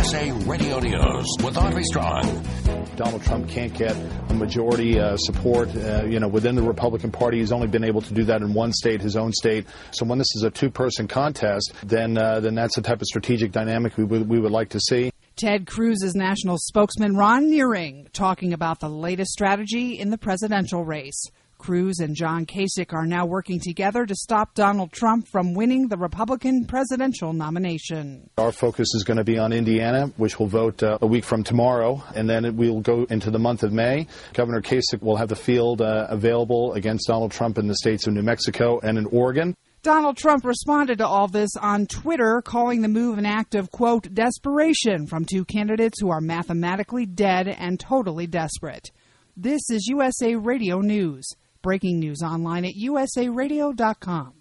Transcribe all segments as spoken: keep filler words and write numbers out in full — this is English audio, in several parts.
S A Radio News with Audrey Strong. Donald Trump can't get a majority uh, support, uh, you know, within the Republican Party. He's only been able to do that in one state, his own state. So when this is a two-person contest, then uh, then that's the type of strategic dynamic we would, we would like to see. Ted Cruz's national spokesman, Ron Nearing, talking about the latest strategy in the presidential race. Cruz and John Kasich are now working together to stop Donald Trump from winning the Republican presidential nomination. Our focus is going to be on Indiana, which will vote uh, a week from tomorrow, and then we'll go into the month of May. Governor Kasich will have the field uh, available against Donald Trump in the states of New Mexico and in Oregon. Donald Trump responded to all this on Twitter, calling the move an act of, quote, desperation from two candidates who are mathematically dead and totally desperate. This is U S A Radio News. Breaking news online at U S A radio dot com.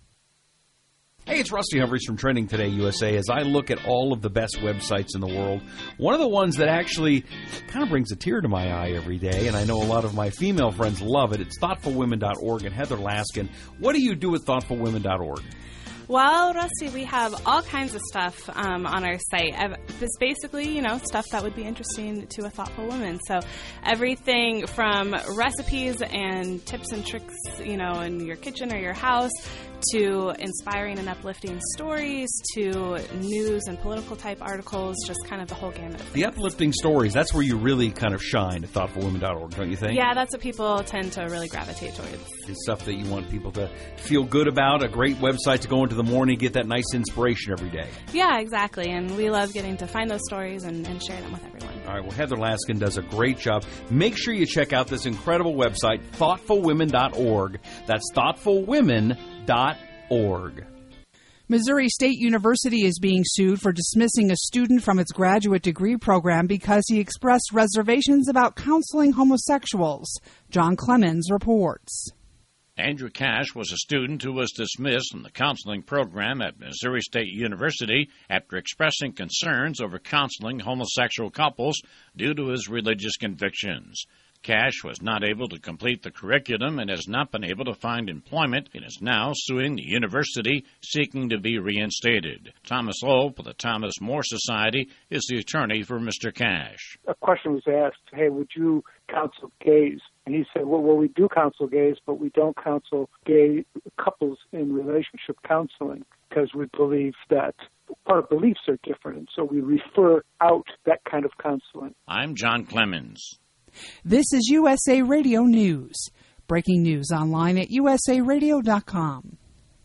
Hey, it's Rusty Humphries from Trending Today U S A. As I look at all of the best websites in the world, one of the ones that actually kind of brings a tear to my eye every day, and I know a lot of my female friends love it, it's thoughtful women dot org. And Heather Laskin, what do you do with thoughtful women dot org? Well, Rusty, we have all kinds of stuff um, on our site. It's basically, you know, stuff that would be interesting to a thoughtful woman. So everything from recipes and tips and tricks, you know, in your kitchen or your house, to inspiring and uplifting stories, to news and political type articles, just kind of the whole gamut of things. The uplifting stories, that's where you really kind of shine at thoughtful women dot org, don't you think? Yeah, that's what people tend to really gravitate towards. It's stuff that you want people to feel good about, a great website to go into the morning, get that nice inspiration every day. Yeah, exactly, and we love getting to find those stories and, and share them with everyone. All right, well, Heather Laskin does a great job. Make sure you check out this incredible website, thoughtful women dot org. That's thoughtful women dot org. Missouri State University is being sued for dismissing a student from its graduate degree program because he expressed reservations about counseling homosexuals. John Clemens reports. Andrew Cash was a student who was dismissed from the counseling program at Missouri State University after expressing concerns over counseling homosexual couples due to his religious convictions. Cash was not able to complete the curriculum and has not been able to find employment and is now suing the university, seeking to be reinstated. Thomas Loeb of the Thomas More Society is the attorney for Mister Cash. A question was asked, hey, would you counsel gays? And he said, well, well, we do counsel gays, but we don't counsel gay couples in relationship counseling because we believe that our beliefs are different, and so we refer out that kind of counseling. I'm John Clemens. This is U S A Radio News. Breaking news online at U S A radio dot com.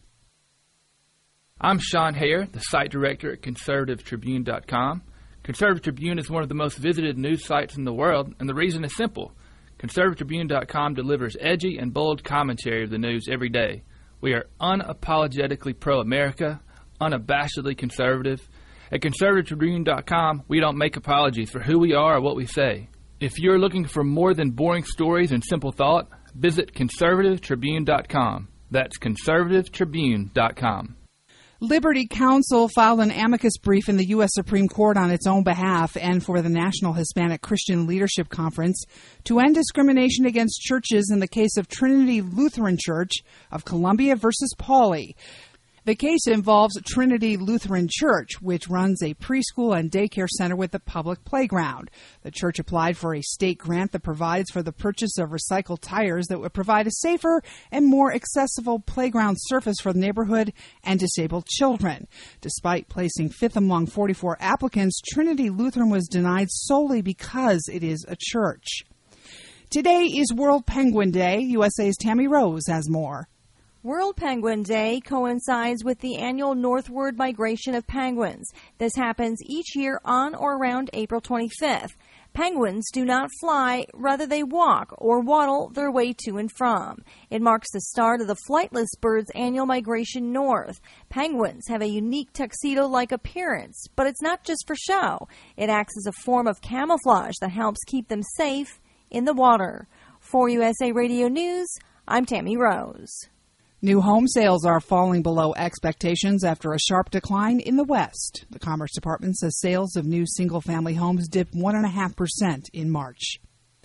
I'm Sean Hayer, the site director at conservative tribune dot com. Conservative Tribune is one of the most visited news sites in the world, and the reason is simple. conservative tribune dot com delivers edgy and bold commentary of the news every day. We are unapologetically pro-America, unabashedly conservative. At conservative tribune dot com, we don't make apologies for who we are or what we say. If you're looking for more than boring stories and simple thought, visit conservative tribune dot com. That's conservative tribune dot com. Liberty Counsel filed an amicus brief in the U S Supreme Court on its own behalf and for the National Hispanic Christian Leadership Conference to end discrimination against churches in the case of Trinity Lutheran Church of Columbia versus Pauley. The case involves Trinity Lutheran Church, which runs a preschool and daycare center with a public playground. The church applied for a state grant that provides for the purchase of recycled tires that would provide a safer and more accessible playground surface for the neighborhood and disabled children. Despite placing fifth among forty-four applicants, Trinity Lutheran was denied solely because it is a church. Today is World Penguin Day. U S A's Tammy Rose has more. World Penguin Day coincides with the annual northward migration of penguins. This happens each year on or around April twenty-fifth. Penguins do not fly, rather they walk or waddle their way to and from. It marks the start of the flightless bird's annual migration north. Penguins have a unique tuxedo-like appearance, but it's not just for show. It acts as a form of camouflage that helps keep them safe in the water. For U S A Radio News, I'm Tammy Rose. New home sales are falling below expectations after a sharp decline in the West. The Commerce Department says sales of new single-family homes dipped one point five percent in March.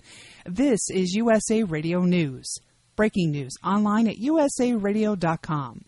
This is U S A Radio News. Breaking news online at U S A radio dot com.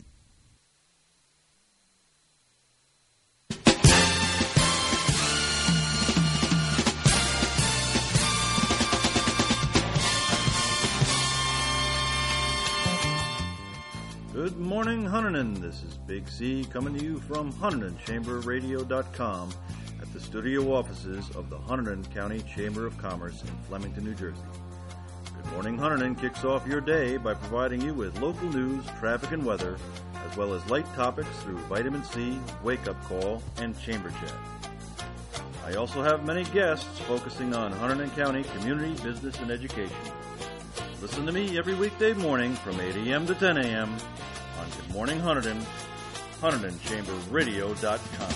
Hunterdon. This is Big C coming to you from Hunterdon Chamber Radio dot com at the studio offices of the Hunterdon County Chamber of Commerce in Flemington, New Jersey. Good Morning Hunterdon kicks off your day by providing you with local news, traffic, and weather, as well as light topics through Vitamin C, Wake Up Call, and Chamber Chat. I also have many guests focusing on Hunterdon County community, business, and education. Listen to me every weekday morning from eight a.m. to ten a.m. on Good Morning Hunterdon, Hunterdon Chamber Radio dot com.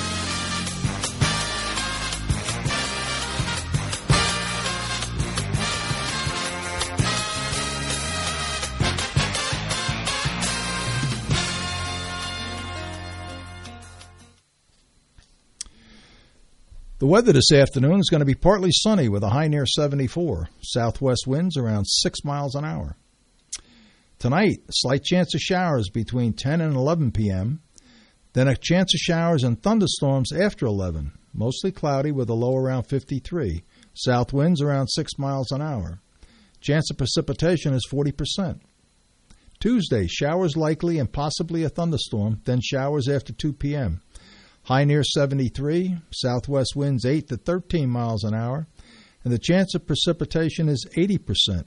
The weather this afternoon is going to be partly sunny with a high near seventy-four. Southwest winds around six miles an hour. Tonight, slight chance of showers between ten and eleven p.m. Then a chance of showers and thunderstorms after eleven. Mostly cloudy with a low around fifty-three. South winds around six miles an hour. Chance of precipitation is forty percent. Tuesday, showers likely and possibly a thunderstorm, then showers after two p.m. High near seventy-three, southwest winds eight to thirteen miles an hour, and the chance of precipitation is eighty percent.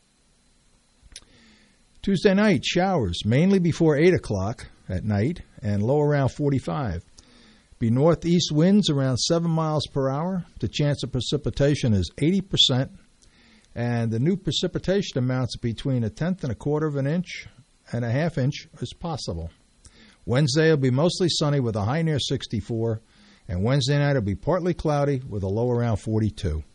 Tuesday night, showers, mainly before eight o'clock at night, and low around forty-five. Be northeast winds around seven miles per hour. The chance of precipitation is eighty percent, and the new precipitation amounts between a tenth and a quarter of an inch and a half inch is possible. Wednesday will be mostly sunny with a high near sixty-four, and Wednesday night will be partly cloudy with a low around forty-two.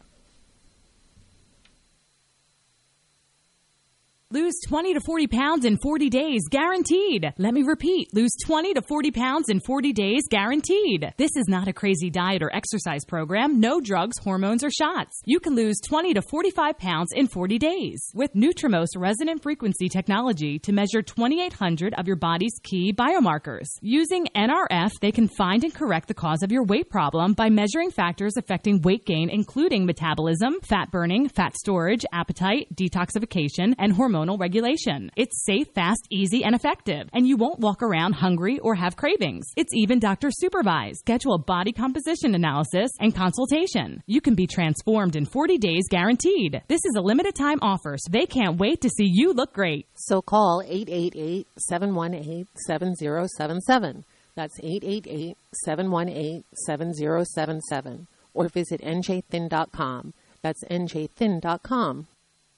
Lose twenty to forty pounds in forty days, guaranteed. Let me repeat, lose twenty to forty pounds in forty days, guaranteed. This is not a crazy diet or exercise program, no drugs, hormones, or shots. You can lose twenty to forty-five pounds in forty days with Nutrimost resonant frequency technology to measure twenty-eight hundred of your body's key biomarkers. Using N R F, they can find and correct the cause of your weight problem by measuring factors affecting weight gain, including metabolism, fat burning, fat storage, appetite, detoxification, and hormone regulation. It's safe, fast, easy, and effective, and you won't walk around hungry or have cravings. It's even doctor supervised. Schedule a body composition analysis and consultation. You can be transformed in forty days guaranteed. This is a limited time offer, so they can't wait to see you look great. So call eight eight eight, seven one eight, seven zero seven seven. That's eight eight eight, seven one eight, seven zero seven seven. Or visit N J thin dot com. That's N J thin dot com.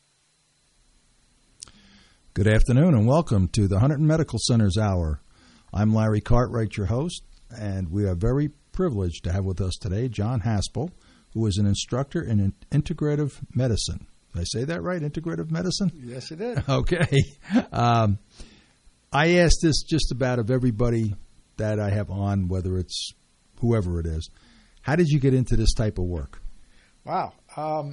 Good afternoon and welcome to the Hunterdon Medical Center's Hour. I'm Larry Cartwright, your host, and we are very privileged to have with us today John Haspel, who is an instructor in integrative medicine. Did I say that right, integrative medicine? Yes, you did. Okay. Um, I ask this just about of everybody that I have on, whether it's whoever it is. How did you get into this type of work? Wow. Um,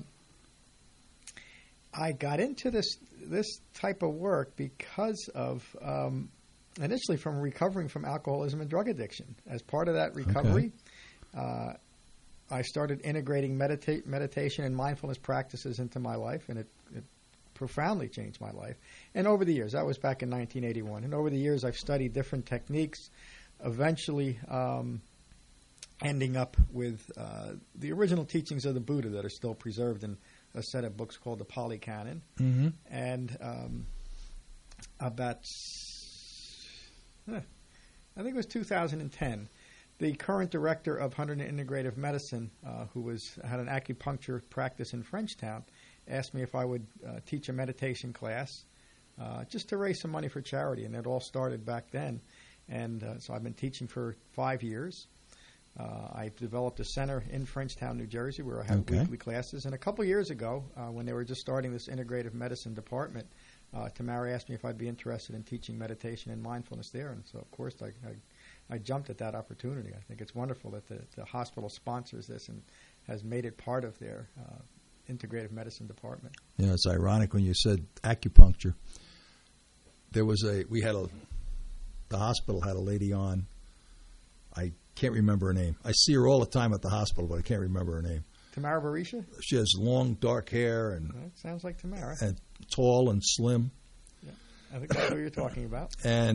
I got into this this type of work because of um, initially from recovering from alcoholism and drug addiction. As part of that recovery, okay. uh, I started integrating medita- meditation and mindfulness practices into my life, and it, it profoundly changed my life. And over the years, that was back in nineteen eighty-one, and over the years I've studied different techniques, eventually um, ending up with uh, the original teachings of the Buddha that are still preserved in a set of books called the Pali Canon. Mm-hmm. And um, about, eh, I think it was two thousand ten, the current director of Hunterdon Integrative Medicine, uh, who was had an acupuncture practice in Frenchtown, asked me if I would uh, teach a meditation class uh, just to raise some money for charity. And it all started back then. And uh, so I've been teaching for five years. Uh, I developed a center in Frenchtown, New Jersey, where I have okay. weekly classes. And a couple years ago, uh, when they were just starting this integrative medicine department, uh, Tamara asked me if I'd be interested in teaching meditation and mindfulness there. And so, of course, I, I, I jumped at that opportunity. I think it's wonderful that the, the hospital sponsors this and has made it part of their uh, integrative medicine department. Yeah, it's ironic when you said acupuncture. There was a, we had a, the hospital had a lady on. I can't remember her name. I see her all the time at the hospital, but I can't remember her name. Tamara Barisha? She has long, dark hair and that sounds like Tamara. And tall and slim. Yeah, I think that's what you're talking about. And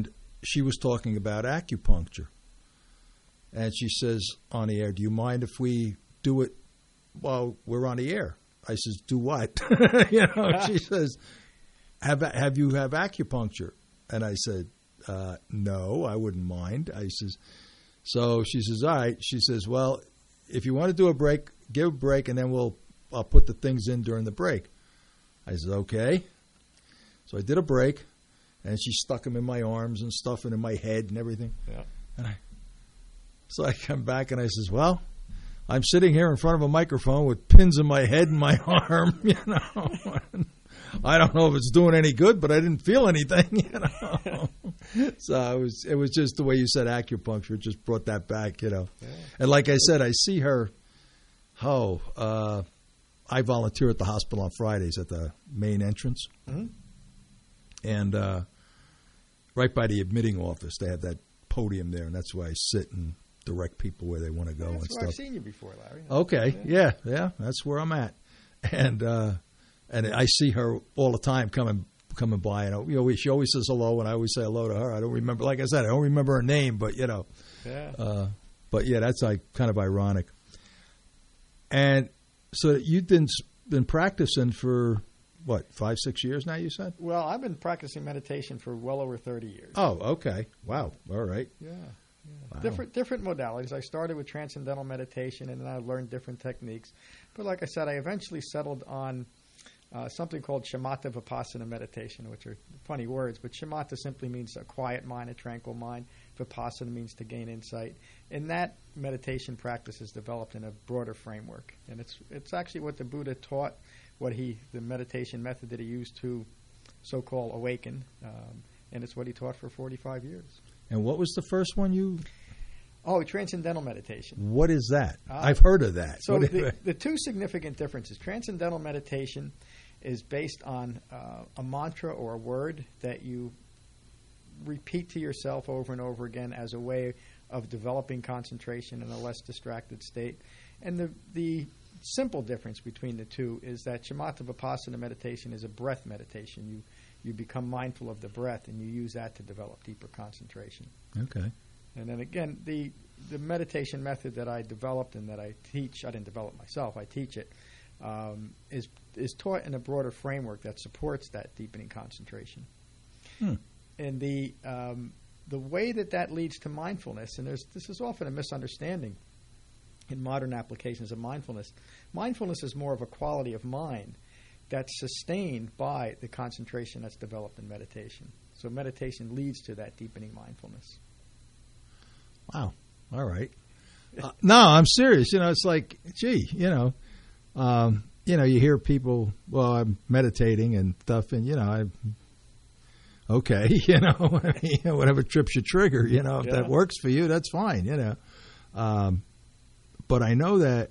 she was talking about acupuncture. And she says on the air, do you mind if we do it while we're on the air? I says, do what? you know, she says, have have you have acupuncture? And I said, uh, no, I wouldn't mind. I says, so she says, all right. She says, well, if you want to do a break, give a break, and then we'll I'll put the things in during the break. I said, okay. So I did a break, and she stuck them in my arms and stuff and in my head and everything. Yeah. And I, so I come back and I says, well, I'm sitting here in front of a microphone with pins in my head and my arm, you know. I don't know if it's doing any good, but I didn't feel anything, you know. So it was it was just the way you said acupuncture. It just brought that back, you know. Yeah. And like I said, I see her, oh, uh, I volunteer at the hospital on Fridays at the main entrance. Mm-hmm. And uh, right by the admitting office, they have that podium there, and that's where I sit and direct people where they want to go yeah, and that's stuff. Where I've seen you before, Larry. Okay, yeah. yeah, yeah, that's where I'm at. And uh, and I see her all the time coming coming by, and you know, she always says hello, and I always say hello to her. I don't remember, like I said, I don't remember her name, but you know, yeah. Uh, but yeah, that's like kind of ironic. And so you've been been practicing for what, five, six years now? You said. Well, I've been practicing meditation for well over thirty years. Oh, okay. Wow. All right. Yeah. Yeah. Wow. Different different modalities. I started with transcendental meditation, and then I learned different techniques. But like I said, I eventually settled on uh, something called shamatha vipassana meditation, which are funny words, but shamatha simply means a quiet mind, a tranquil mind. Vipassana means to gain insight. And that meditation practice is developed in a broader framework. And it's it's actually what the Buddha taught, what he the meditation method that he used to so-called awaken, um, and it's what he taught for forty-five years. And what was the first one you... Oh, transcendental meditation. What is that? Uh, I've heard of that. So what the, the two significant differences. Transcendental meditation is based on uh, a mantra or a word that you repeat to yourself over and over again as a way of developing concentration in a less distracted state. And the the simple difference between the two is that shamatha vipassana meditation is a breath meditation. You you become mindful of the breath, and you use that to develop deeper concentration. Okay. And then again, the the meditation method that I developed and that I teach, I didn't develop myself, I teach it, um, is is taught in a broader framework that supports that deepening concentration. Hmm. And the um, the way that that leads to mindfulness, and there's this is often a misunderstanding in modern applications of mindfulness. Mindfulness is more of a quality of mind that's sustained by the concentration that's developed in meditation. So meditation leads to that deepening mindfulness. Wow. All right. Uh, no, I'm serious. You know, it's like, gee, you know, um, you know, you hear people, well, I'm meditating and stuff, and, you know, I, okay, you know, you know, whatever trips your trigger, you know, if Yeah. that works for you, that's fine, you know. Um, but I know that,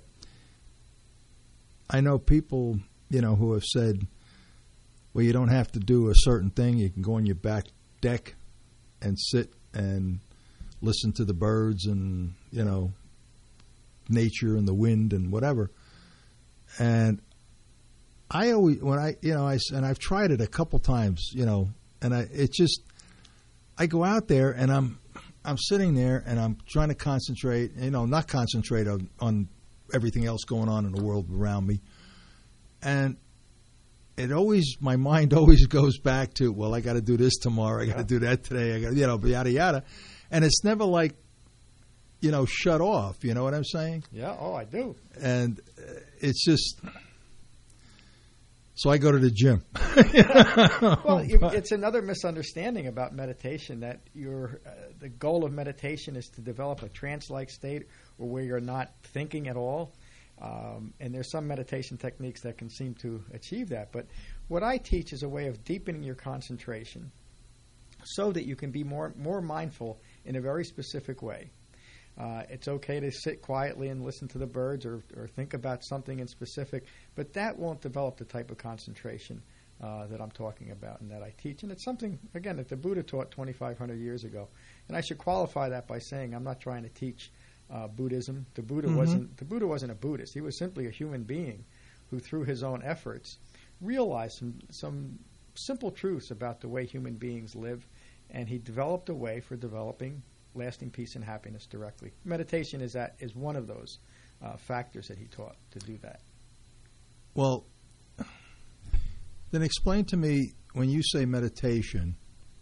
I know people, you know, who have said, well, you don't have to do a certain thing. You can go on your back deck and sit and listen to the birds and, you know, nature and the wind and whatever. And I always, when I, you know, I, and I've tried it a couple times, you know, and I, it just, I go out there and I'm, I'm sitting there and I'm trying to concentrate, you know, not concentrate on, on everything else going on in the world around me. And it always, my mind always goes back to, well, I got to do this tomorrow. I got to do that today. I got, you know, yada, yada. And it's never like, you know, shut off. You know what I'm saying? Yeah. Oh, I do. And it's just, so I go to the gym. Well, it, it's another misunderstanding about meditation that your uh, the goal of meditation is to develop a trance-like state or where you're not thinking at all. Um, and there's some meditation techniques that can seem to achieve that. But what I teach is a way of deepening your concentration so that you can be more more mindful in a very specific way. Uh, it's okay to sit quietly and listen to the birds or, or think about something in specific, but that won't develop the type of concentration uh, that I'm talking about and that I teach. And it's something, again, that the Buddha taught twenty-five hundred years ago. And I should qualify that by saying I'm not trying to teach uh, Buddhism. The Buddha Mm-hmm. wasn't the Buddha wasn't a Buddhist. He was simply a human being who, through his own efforts, realized some some simple truths about the way human beings live and he developed a way for developing lasting peace and happiness directly. Meditation is that is one of those uh, factors that he taught to do that. Well, then explain to me, when you say meditation,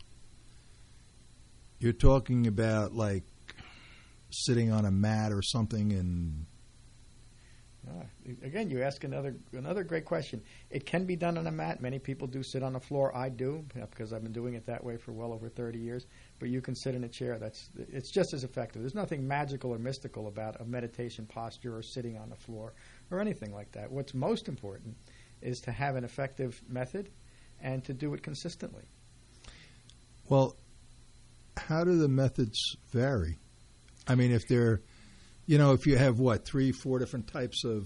you're talking about like sitting on a mat or something and... Ah, again, you ask another another great question. It can be done on a mat. Many people do sit on the floor. I do, because I've been doing it that way for well over thirty years. But you can sit in a chair. That's it's just as effective. There's nothing magical or mystical about a meditation posture or sitting on the floor or anything like that. What's most important is to have an effective method and to do it consistently. Well, how do the methods vary? I mean, if they're You know, if you have, what, three, four different types of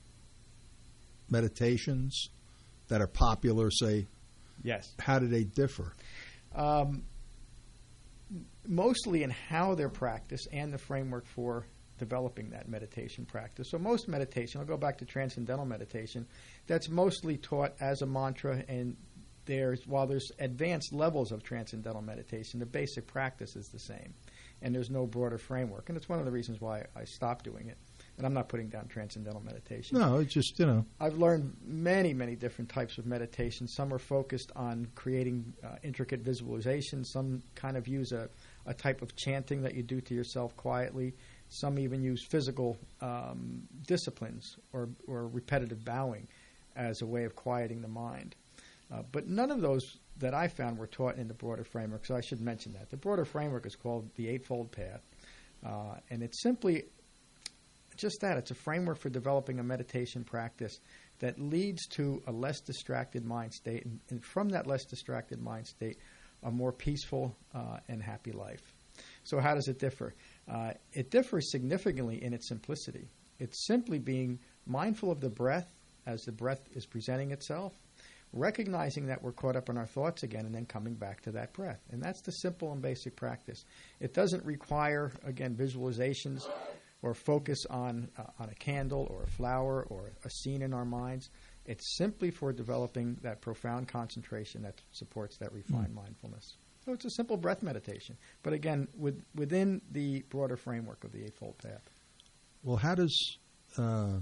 meditations that are popular, say, yes, how do they differ? Um, mostly in how they're practiced and the framework for developing that meditation practice. So most meditation, I'll go back to transcendental meditation, that's mostly taught as a mantra, and there's while there's advanced levels of transcendental meditation, the basic practice is the same. And there's no broader framework. And it's one of the reasons why I stopped doing it. And I'm not putting down transcendental meditation. No, it's just, you know. I've learned many, many different types of meditation. Some are focused on creating uh, intricate visualization. Some kind of use a, a type of chanting that you do to yourself quietly. Some even use physical um, disciplines or, or repetitive bowing as a way of quieting the mind. Uh, but none of those that I found were taught in the broader framework, so I should mention that. The broader framework is called the Eightfold Path, uh, and it's simply just that. It's a framework for developing a meditation practice that leads to a less distracted mind state, and, and from that less distracted mind state, a more peaceful uh, and happy life. So how does it differ? Uh, it differs significantly in its simplicity. It's simply being mindful of the breath as the breath is presenting itself, recognizing that we're caught up in our thoughts again, and then coming back to that breath. And that's the simple and basic practice. It doesn't require, again, visualizations or focus on uh, on a candle or a flower or a scene in our minds. It's simply for developing that profound concentration that supports that refined mm. mindfulness. So it's a simple breath meditation, but again, with, within the broader framework of the Eightfold Path. Well, how does uh,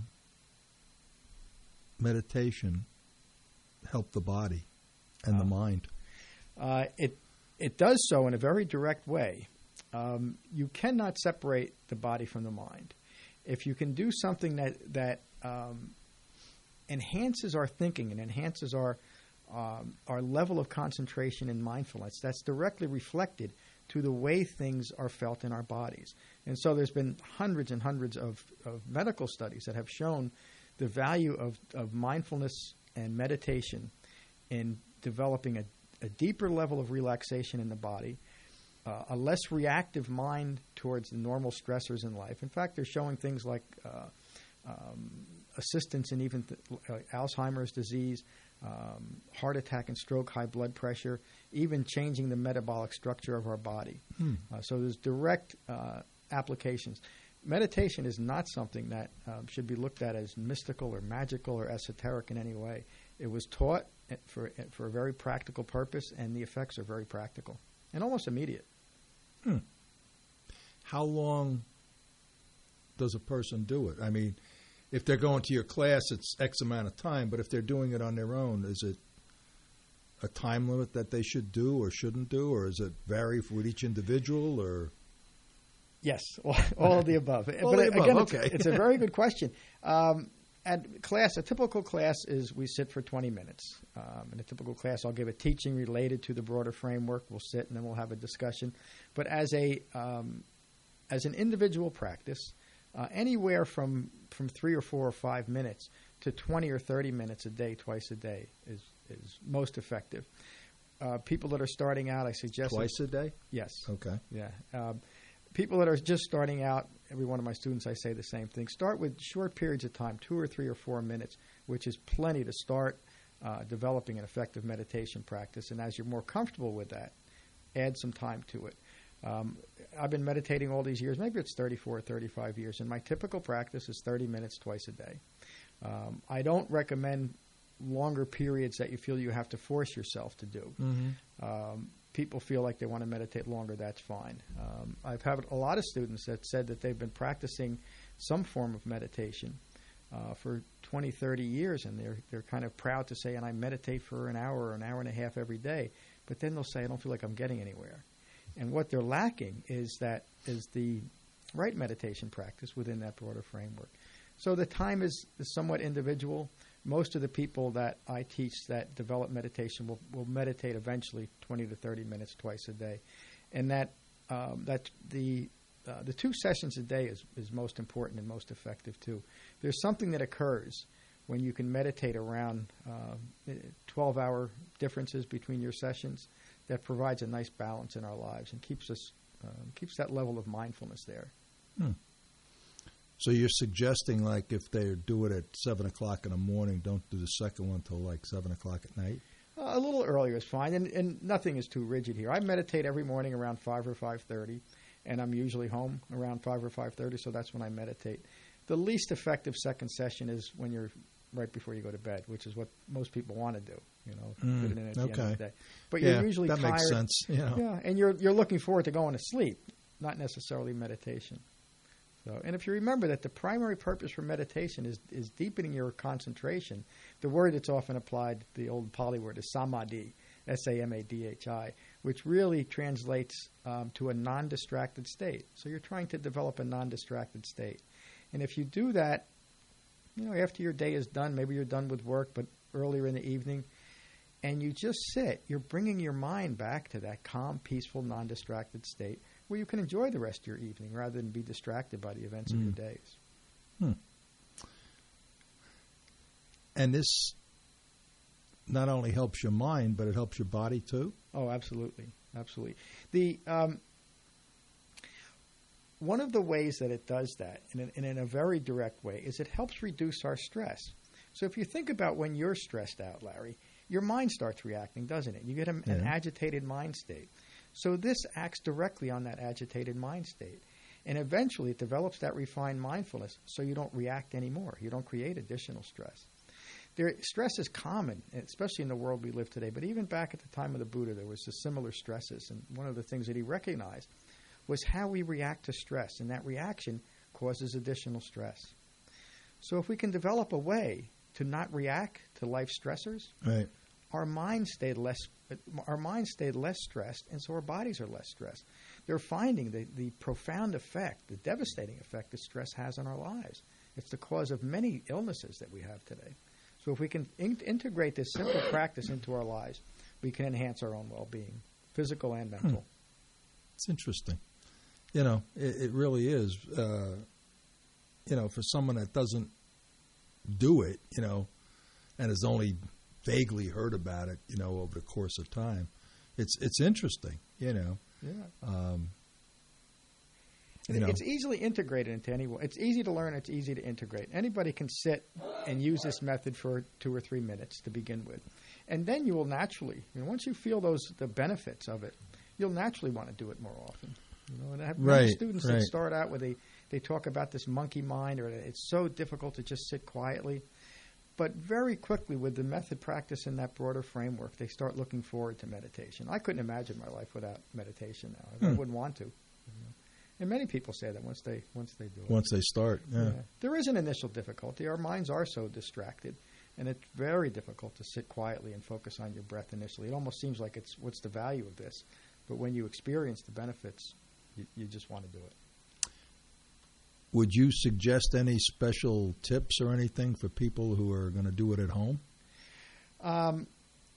meditation help the body and uh, the mind? Uh, it it does so in a very direct way. Um, you cannot separate the body from the mind. If you can do something that that um, enhances our thinking and enhances our um, our level of concentration and mindfulness, that's directly reflected to the way things are felt in our bodies. And so there's been hundreds and hundreds of, of medical studies that have shown the value of, of mindfulness and meditation in developing a, a deeper level of relaxation in the body, uh, a less reactive mind towards the normal stressors in life. In fact, they're showing things like uh, um, assistance in even th- uh, Alzheimer's disease, um, heart attack and stroke, high blood pressure, even changing the metabolic structure of our body. Hmm. Uh, so there's direct uh, applications. Meditation is not something that um, should be looked at as mystical or magical or esoteric in any way. It was taught for for a very practical purpose, and the effects are very practical and almost immediate. Hmm. How long does a person do it? I mean, if they're going to your class, it's X amount of time, but if they're doing it on their own, is it a time limit that they should do or shouldn't do, or is it vary with each individual, or... Yes, all, all of the above. all but the again, above, it's, okay. it's a very good question. Um, at class, a typical class is we sit for twenty minutes. Um, in a typical class, I'll give a teaching related to the broader framework. We'll sit and then we'll have a discussion. But as a um, as an individual practice, uh, anywhere from from three or four or five minutes to twenty or thirty minutes a day, twice a day, is is most effective. Uh, people that are starting out, I suggest twice a day. Yes. Okay. Yeah. Um, People that are just starting out, every one of my students, I say the same thing. Start with short periods of time, two or three or four minutes, which is plenty to start uh, developing an effective meditation practice. And as you're more comfortable with that, add some time to it. Um, I've been meditating all these years. Maybe it's thirty-four or thirty-five years. And my typical practice is thirty minutes twice a day. Um, I don't recommend longer periods that you feel you have to force yourself to do. Mm-hmm. Um, people feel like they want to meditate longer, that's fine. Um, I've had a lot of students that said that they've been practicing some form of meditation uh, for twenty, thirty years, and they're they're kind of proud to say, and I meditate for an hour or an hour and a half every day. But then they'll say, I don't feel like I'm getting anywhere. And what they're lacking is that is the right meditation practice within that broader framework. So the time is, is somewhat individual. Most of the people that I teach that develop meditation will, will meditate eventually twenty to thirty minutes twice a day. And that um, that the uh, the two sessions a day is, is most important and most effective too. There's something that occurs when you can meditate around uh, twelve-hour differences between your sessions that provides a nice balance in our lives and keeps us um, keeps that level of mindfulness there. Hmm. So you're suggesting, like, if they do it at seven o'clock in the morning, don't do the second one till like seven o'clock at night? Uh, a little earlier is fine, and, and nothing is too rigid here. I meditate every morning around five or five thirty, and I'm usually home around five or five thirty, so that's when I meditate. The least effective second session is when you're right before you go to bed, which is what most people want to do, you know, Mm, fit it in at the okay. end of the day. But Yeah, you're usually that tired. makes sense, you know. Yeah, and you're you're looking forward to going to sleep, not necessarily meditation. So, and if you remember that the primary purpose for meditation is, is deepening your concentration, the word that's often applied, the old Pali word, is samadhi, S A M A D H I, which really translates um, to a non-distracted state. So you're trying to develop a non-distracted state. And if you do that, you know, after your day is done, maybe you're done with work, but earlier in the evening, and you just sit, you're bringing your mind back to that calm, peaceful, non-distracted state where you can enjoy the rest of your evening rather than be distracted by the events Mm. of your days. Hmm. And this not only helps your mind, but it helps your body too? Oh, absolutely. Absolutely. The um, one of the ways that it does that, and in, and in a very direct way, is it helps reduce our stress. So if you think about when you're stressed out, Larry, your mind starts reacting, doesn't it? You get a, an Yeah. agitated mind state. So this acts directly on that agitated mind state. And eventually it develops that refined mindfulness so you don't react anymore. You don't create additional stress. There, stress is common, especially in the world we live today. But even back at the time of the Buddha, there was the similar stresses. And one of the things that he recognized was how we react to stress. And that reaction causes additional stress. So if we can develop a way to not react to life stressors, Right. our minds stayed less our minds stayed less stressed, and so our bodies are less stressed. They're finding the, the profound effect, the devastating effect that stress has on our lives. It's the cause of many illnesses that we have today. So if we can in- integrate this simple practice into our lives, we can enhance our own well-being, physical and mental. Hmm. It's interesting. You know, it, it really is. Uh, you know, for someone that doesn't do it, you know, and has only vaguely heard about it, you know, over the course of time, it's it's interesting, you know. Yeah. Um, you It- know. It's easily integrated into anyone. It's easy to learn. It's easy to integrate. Anybody can sit and use this method for two or three minutes to begin with, and then you will naturally, you know, once you feel those the benefits of it, you'll naturally want to do it more often. You know, and I have many Right, students right. that start out with a they talk about this monkey mind, or it's so difficult to just sit quietly. But very quickly, with the method practice in that broader framework, they start looking forward to meditation. I couldn't imagine my life without meditation now. I Hmm. wouldn't want to. You know. And many people say that once they once they do it. Once they start, yeah. Yeah. There is an initial difficulty. Our minds are so distracted, and it's very difficult to sit quietly and focus on your breath initially. It almost seems like it's what's the value of this? But when you experience the benefits, you, you just want to do it. Would you suggest any special tips or anything for people who are going to do it at home? Um,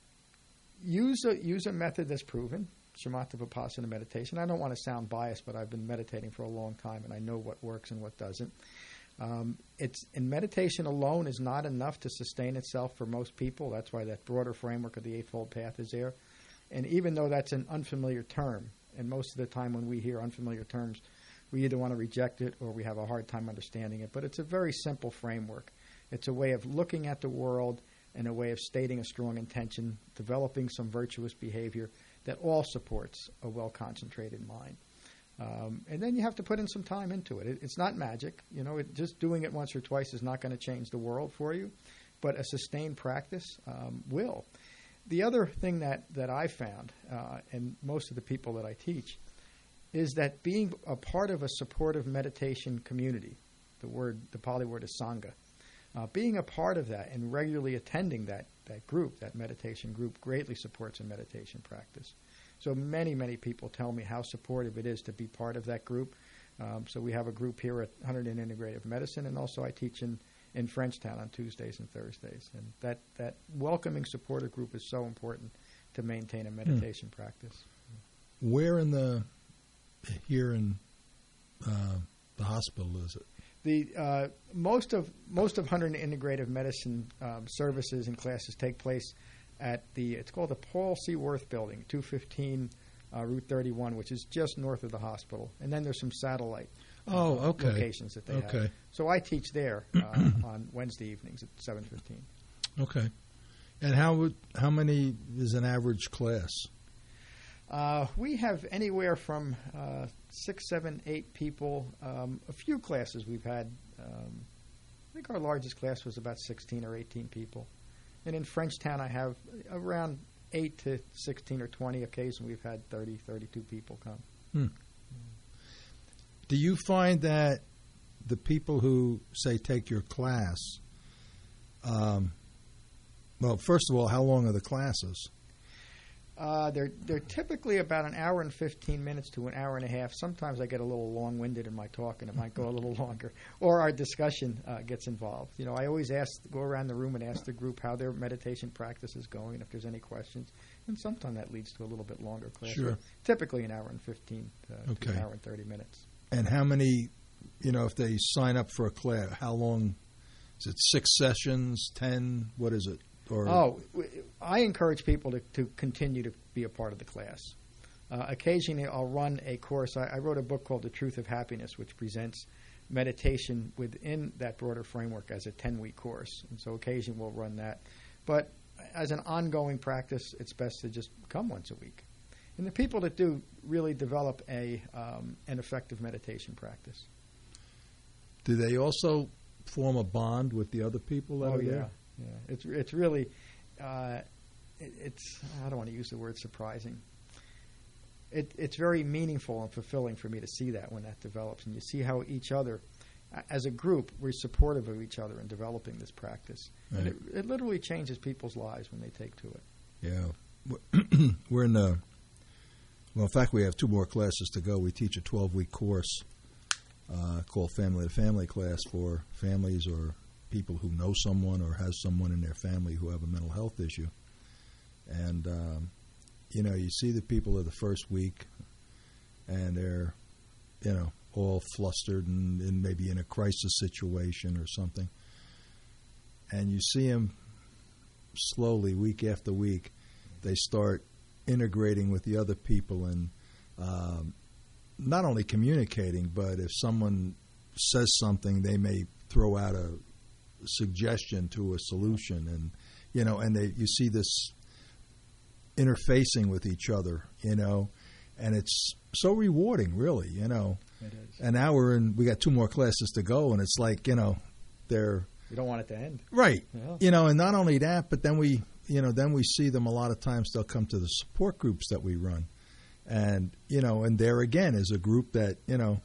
use a use a method that's proven, Shamatha Vipassana meditation. I don't want to sound biased, but I've been meditating for a long time, and I know what works and what doesn't. Um, it's and meditation alone is not enough to sustain itself for most people. That's why that broader framework of the Eightfold Path is there. And even though that's an unfamiliar term, and most of the time when we hear unfamiliar terms, we either want to reject it or we have a hard time understanding it. But it's a very simple framework. It's a way of looking at the world and a way of stating a strong intention, developing some virtuous behavior that all supports a well-concentrated mind. Um, and then you have to put in some time into it. it it's not magic. You know, it, just doing it once or twice is not going to change the world for you, but a sustained practice um, will. the other thing that, that I found, uh, and most of the people that I teach, is that being a part of a supportive meditation community, the word, the Pali word is Sangha, uh, being a part of that and regularly attending that, that group, that meditation group, greatly supports a meditation practice. So many, many people tell me how supportive it is to be part of that group. Um, so we have a group here at Hunterdon Integrative Medicine, and also I teach in, in Frenchtown on Tuesdays and Thursdays. And that, that welcoming, supportive group is so important to maintain a meditation hmm. practice. Where in the, here in uh, the hospital is it? The uh, most of most of Hunterdon Integrative Medicine um, services and classes take place at the, it's called the Paul C. Worth Building, two fifteen uh, Route thirty-one, which is just north of the hospital. And then there's some satellite oh, uh, okay. locations that they okay. have. So I teach there uh, on Wednesday evenings at seven fifteen. Okay. And how would how many is an average class? Uh, we have anywhere from uh, six, seven, eight people. Um, a few classes we've had. Um, I think our largest class was about sixteen or eighteen people. And in Frenchtown, I have around eight to sixteen or twenty. Occasionally, we've had thirty, thirty-two people come. Hmm. Do you find that the people who, say, take your class, um, well, first of all, how long are the classes? Uh, they're they're typically about an hour and fifteen minutes to an hour and a half. Sometimes I get a little long-winded in my talk, and it might go a little longer. Or our discussion uh, gets involved. You know, I always ask, go around the room and ask the group how their meditation practice is going, and if there's any questions. And sometimes that leads to a little bit longer class. Sure. Typically an hour and fifteen to, okay. to an hour and thirty minutes. And how many, you know, if they sign up for a class, how long? Is it six sessions, ten? What is it? Or oh, I encourage people to, to continue to be a part of the class. Uh, occasionally, I'll run a course. I, I wrote a book called The Truth of Happiness, which presents meditation within that broader framework as a ten-week course. And so occasionally we'll run that. But as an ongoing practice, it's best to just come once a week. And the people that do really develop a um, an effective meditation practice. Do they also form a bond with the other people that oh, are yeah. there? Yeah, it's it's really, uh, it, it's I don't want to use the word surprising. It it's very meaningful and fulfilling for me to see that when that develops, and you see how each other, as a group, we're supportive of each other in developing this practice, right. and it, it literally changes people's lives when they take to it. Yeah, we're in the. Well, in fact, we have two more classes to go. We teach a twelve-week course uh, called Family to Family Class for families or people who know someone or has someone in their family who have a mental health issue. And, um, you know, you see the people of the first week and they're, you know, all flustered and, and maybe in a crisis situation or something. And you see them slowly, week after week, they start integrating with the other people and um, not only communicating, but if someone says something, they may throw out a suggestion to a solution, and you know, and they you see this interfacing with each other, you know, and it's so rewarding, really, you know. It is. And now we're in, we got two more classes to go, and it's like, you know, they're you don't want it to end, right? Yeah. You know, and not only that, but then we, you know, then we see them a lot of times. They'll come to the support groups that we run, and you know, and there again is a group that you know.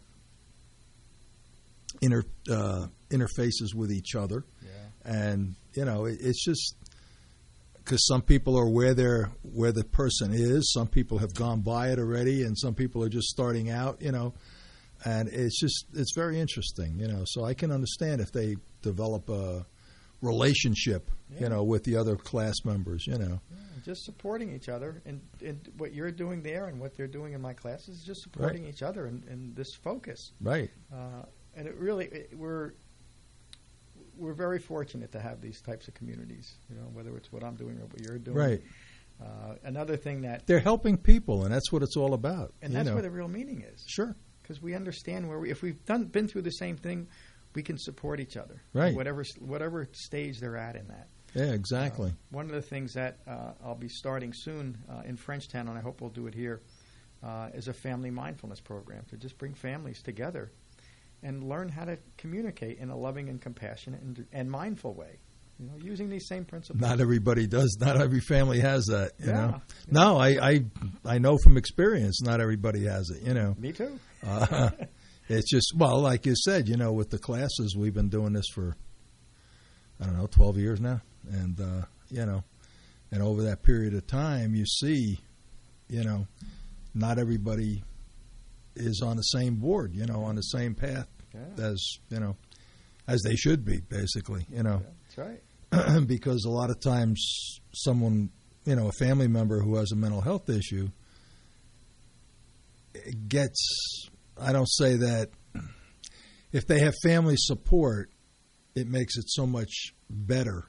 Inter, uh, interfaces with each other, yeah. and you know it, it's just because some people are where they're where the person is, some people have gone by it already, and some people are just starting out, you know, and it's just it's very interesting, you know. So I can understand if they develop a relationship, yeah. you know, with the other class members, you know, yeah, just supporting each other, and, and what you're doing there and what they're doing in my classes is just supporting right. each other and, and this focus, right. Uh, And it really, it, we're we're very fortunate to have these types of communities. You know, whether it's what I'm doing or what you're doing. Right. Uh, another thing that they're helping people, and that's what it's all about. And you that's know. where the real meaning is. Sure. Because we understand where we, if we've done been through the same thing, we can support each other. Right. Whatever whatever stage they're at in that. Yeah, exactly. Uh, one of the things that uh, I'll be starting soon uh, in Frenchtown, and I hope we'll do it here, uh, is a family mindfulness program to just bring families together and learn how to communicate in a loving and compassionate and, and mindful way. You know, using these same principles. Not everybody does. Not every family has that. You Yeah. know. No, I, I I know from experience. Not everybody has it. You know. Me too. uh, it's just well, like you said. You know, with the classes, we've been doing this for I don't know, twelve years now, and uh, you know, and over that period of time, you see, you know, not everybody is on the same board. You know, on the same path Yeah. as you know, as they should be. Basically, you know. That's right. Because a lot of times someone, you know, a family member who has a mental health issue gets, I don't say that, if they have family support, it makes it so much better.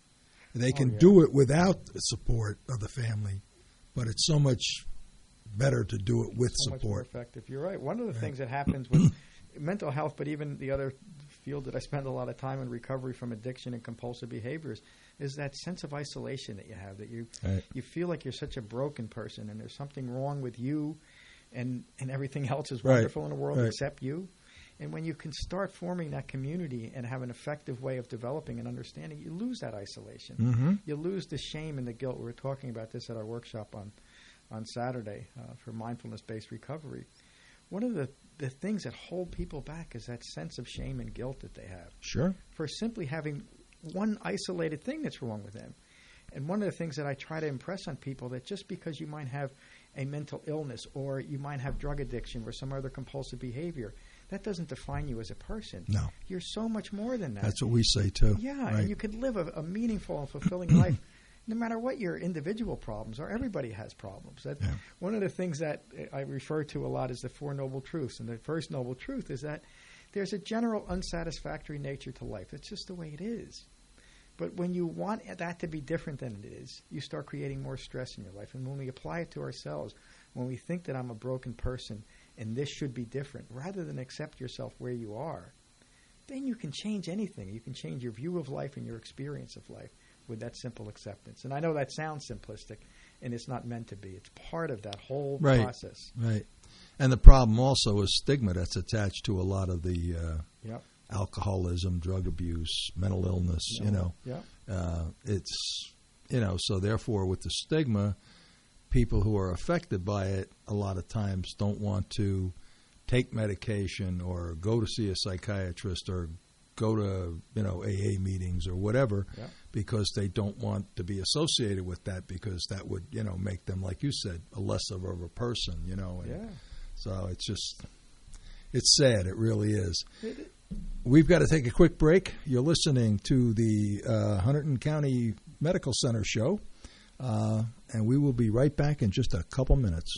They can Oh, yeah. do it without the support of the family, but it's so much better to do it with So much more support. effective. You're right. One of the Right. things that happens with mental health, but even the other field that I spend a lot of time in, recovery from addiction and compulsive behaviors, is that sense of isolation that you have, that you Right. you feel like you're such a broken person and there's something wrong with you, and, and everything else is Right. wonderful in the world Right. except you. And when you can start forming that community and have an effective way of developing and understanding, you lose that isolation. Mhm. You lose the shame and the guilt. We were talking about this at our workshop on, on Saturday uh, for mindfulness-based recovery. One of the, the things that hold people back is that sense of shame and guilt that they have Sure. for simply having one isolated thing that's wrong with them. And one of the things that I try to impress on people, that just because you might have a mental illness or you might have drug addiction or some other compulsive behavior, that doesn't define you as a person. No. You're so much more than that. That's what we say too. Yeah, Right. and you could live a, a meaningful and fulfilling life no matter what your individual problems are. Everybody has problems. That, Yeah. One of the things that I refer to a lot is the Four Noble Truths. And the first noble truth is that there's a general unsatisfactory nature to life. That's just the way it is. But when you want that to be different than it is, you start creating more stress in your life. And when we apply it to ourselves, when we think that I'm a broken person and this should be different, rather than accept yourself where you are, then you can change anything. You can change your view of life and your experience of life with that simple acceptance. And I know that sounds simplistic, and it's not meant to be. It's part of that whole Right. process. Right. And the problem also is stigma that's attached to a lot of the uh, Yep. alcoholism, drug abuse, mental illness, No. you know. Yep. Uh, it's, you know, so therefore with the stigma, people who are affected by it a lot of times don't want to take medication or go to see a psychiatrist or go to, you know, A A meetings or whatever, Yeah. because they don't want to be associated with that, because that would, you know, make them, like you said, a less of a person, you know. And Yeah. so it's just, it's sad. It really is. It- We've got to take a quick break. You're listening to the uh, Hunterdon County Medical Center show, uh, and we will be right back in just a couple minutes.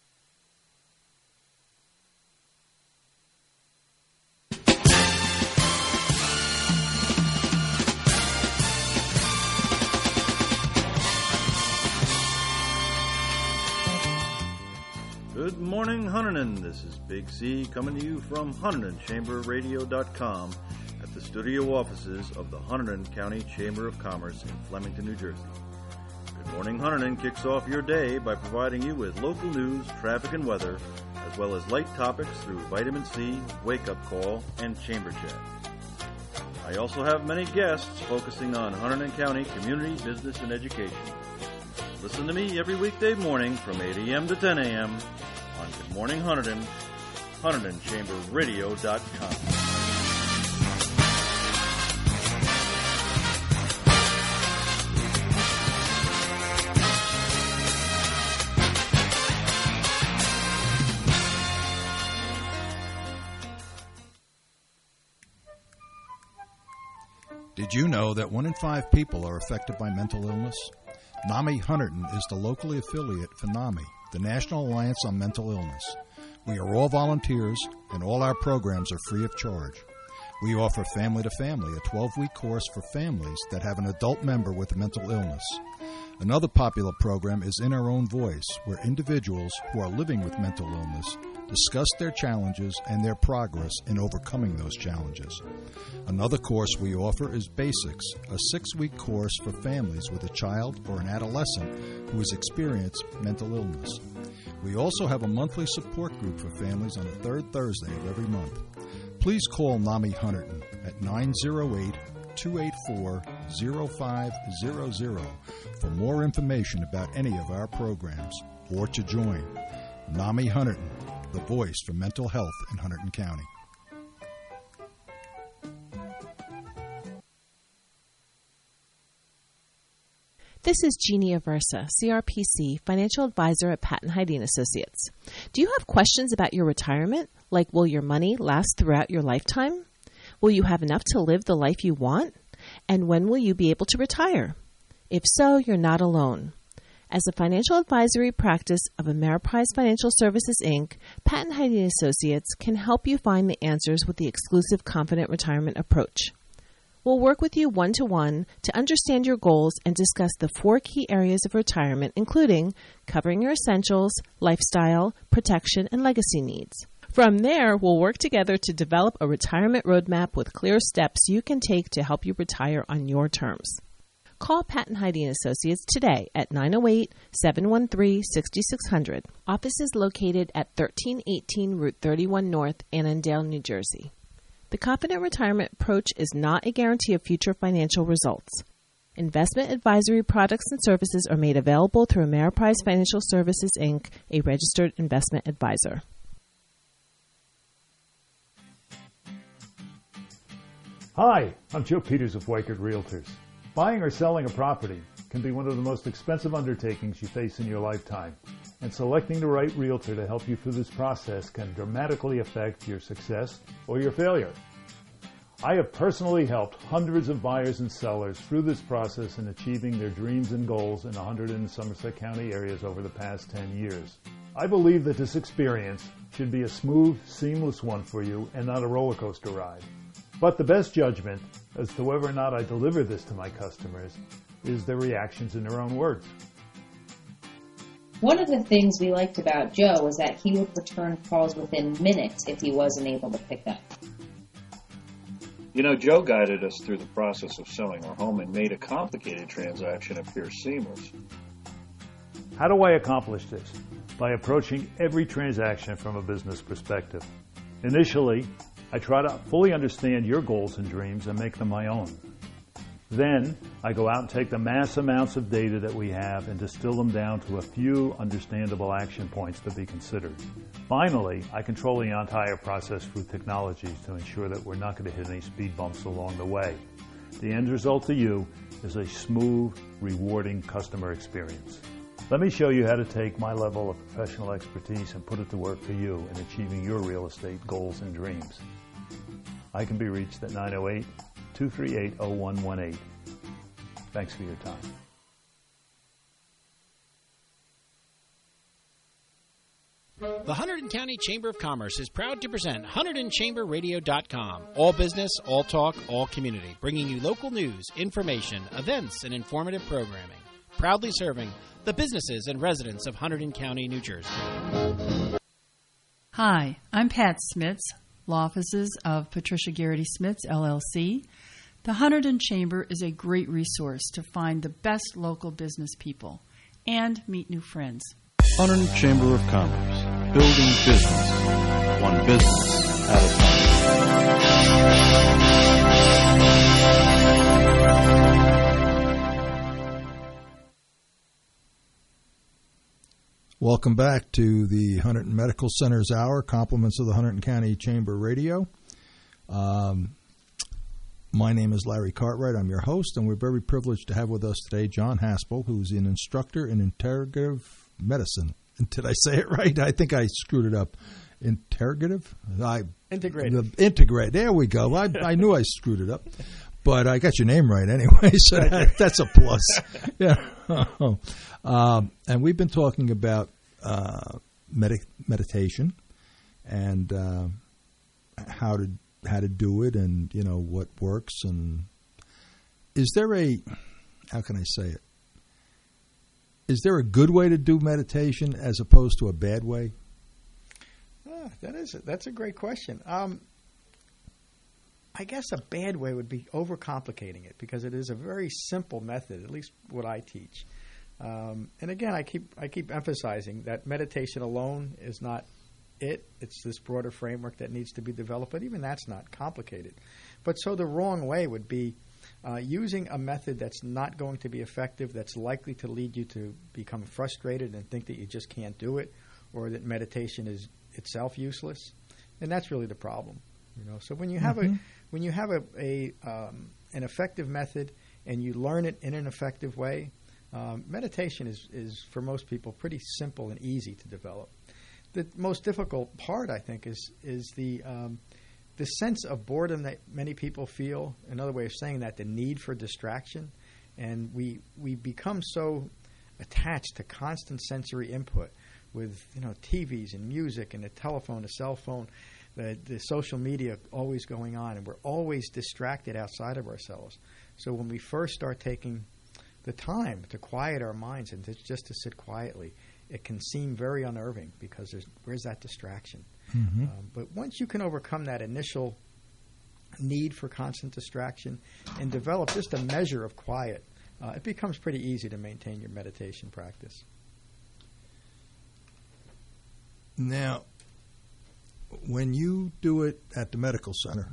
Good morning, Hunterdon. This is Big C coming to you from Hunterdon Chamber Radio dot com at the studio offices of the Hunterdon County Chamber of Commerce in Flemington, New Jersey. Good morning, Hunterdon kicks off your day by providing you with local news, traffic, and weather, as well as light topics through Vitamin C, Wake Up Call, and Chamber Chat. I also have many guests focusing on Hunterdon County community, business, and education. Listen to me every weekday morning from eight a.m. to ten a.m. on Good Morning Hunterdon, Hunterdon Chamber Radio dot com. Did you know that one in five people are affected by mental illness? NAMI Hunterdon is the locally affiliate for NAMI, the National Alliance on Mental Illness. We are all volunteers, and all our programs are free of charge. We offer Family to Family, a twelve-week course for families that have an adult member with a mental illness. Another popular program is In Our Own Voice, where individuals who are living with mental illness discuss their challenges and their progress in overcoming those challenges. Another course we offer is Basics, a six-week course for families with a child or an adolescent who has experienced mental illness. We also have a monthly support group for families on the third Thursday of every month. Please call NAMI Hunterdon at nine oh eight, two eight four, zero five zero zero for more information about any of our programs or to join. NAMI Hunterdon, the voice for mental health in Hunterdon County. This is Jeannie Aversa, C R P C, Financial Advisor at Patton Hyde Associates. Do you have questions about your retirement, like will your money last throughout your lifetime? Will you have enough to live the life you want? And when will you be able to retire? If so, you're not alone. As a financial advisory practice of Ameriprise Financial Services, Incorporated, Patton Hyde Associates can help you find the answers with the exclusive Confident Retirement approach. We'll work with you one-to-one to understand your goals and discuss the four key areas of retirement, including covering your essentials, lifestyle, protection, and legacy needs. From there, we'll work together to develop a retirement roadmap with clear steps you can take to help you retire on your terms. Call Patton Hyde Associates today at nine oh eight, seven one three, six six zero zero. Office is located at thirteen eighteen Route thirty-one North, Annandale, New Jersey. The Confident Retirement approach is not a guarantee of future financial results. Investment advisory products and services are made available through Ameriprise Financial Services, Incorporated, a registered investment advisor. Hi, I'm Joe Peters of Weichert Realtors. Buying or selling a property can be one of the most expensive undertakings you face in your lifetime, and selecting the right realtor to help you through this process can dramatically affect your success or your failure. I have personally helped hundreds of buyers and sellers through this process in achieving their dreams and goals in the Hunterdon and Somerset County areas over the past ten years. I believe that this experience should be a smooth, seamless one for you and not a roller coaster ride. But the best judgment as to whether or not I deliver this to my customers is their reactions in their own words. One of the things we liked about Joe was that he would return calls within minutes if he wasn't able to pick up. You know, Joe guided us through the process of selling our home and made a complicated transaction appear seamless. How do I accomplish this? By approaching every transaction from a business perspective. Initially, I try to fully understand your goals and dreams and make them my own. Then, I go out and take the mass amounts of data that we have and distill them down to a few understandable action points to be considered. Finally, I control the entire process through technologies to ensure that we're not going to hit any speed bumps along the way. The end result to you is a smooth, rewarding customer experience. Let me show you how to take my level of professional expertise and put it to work for you in achieving your real estate goals and dreams. I can be reached at nine oh eight, two three eight, oh one one eight. Thanks for your time. The Hunterdon County Chamber of Commerce is proud to present Hunterdon Chamber Radio dot com. All business, all talk, all community. Bringing you local news, information, events, and informative programming. Proudly serving the businesses and residents of Hunterdon County, New Jersey. Hi, I'm Pat Smits, law offices of Patricia Garrity Smits, L L C. The Hunterdon Chamber is a great resource to find the best local business people and meet new friends. Hunterdon Chamber of Commerce, building business, one business at a Welcome back to the Hunterdon Medical Center's Hour, compliments of the Hunterdon County Chamber Radio. Um, my name is Larry Cartwright. I'm your host, and we're very privileged to have with us today John Haspel, who's an instructor in integrative medicine. And did I say it right? I think I screwed it up. Integrative? I, Integrative. The, integrate. There we go. I, I knew I screwed it up. But I got your name right anyway, so that, that's a plus. Yeah. um, and we've been talking about uh, med- meditation and uh, how to how to do it, and you know what works. And is there a how can I say it? Is there a good way to do meditation as opposed to a bad way? Ah, that is a, that's a great question. Um, I guess a bad way would be overcomplicating it, because it is a very simple method, at least what I teach. Um, and again, I keep I keep emphasizing that meditation alone is not it. It's this broader framework that needs to be developed, but even that's not complicated. But so the wrong way would be Uh, using a method that's not going to be effective, that's likely to lead you to become frustrated and think that you just can't do it, or that meditation is itself useless, and that's really the problem. You know, so when you have mm-hmm. a when you have a, a um, an effective method and you learn it in an effective way, um, meditation is is for most people pretty simple and easy to develop. The most difficult part, I think, is is the um, the sense of boredom that many people feel. Another way of saying that, the need for distraction, and we we become so attached to constant sensory input with, you know, T Vs and music and the telephone, the cell phone, the the social media always going on, and we're always distracted outside of ourselves. So when we first start taking the time to quiet our minds and to, just to sit quietly, it can seem very unnerving because there's, where's that distraction? Mm-hmm. Um, but once you can overcome that initial need for constant distraction and develop just a measure of quiet, uh, it becomes pretty easy to maintain your meditation practice. Now, when you do it at the medical center,